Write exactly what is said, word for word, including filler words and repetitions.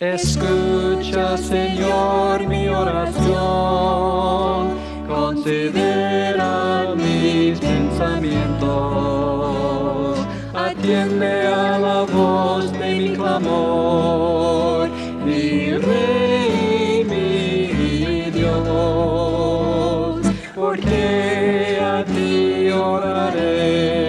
Escucha, Señor, mi oración, considera mis pensamientos, atiende a la voz de mi clamor, mi Rey, mi Dios, porque a ti oraré.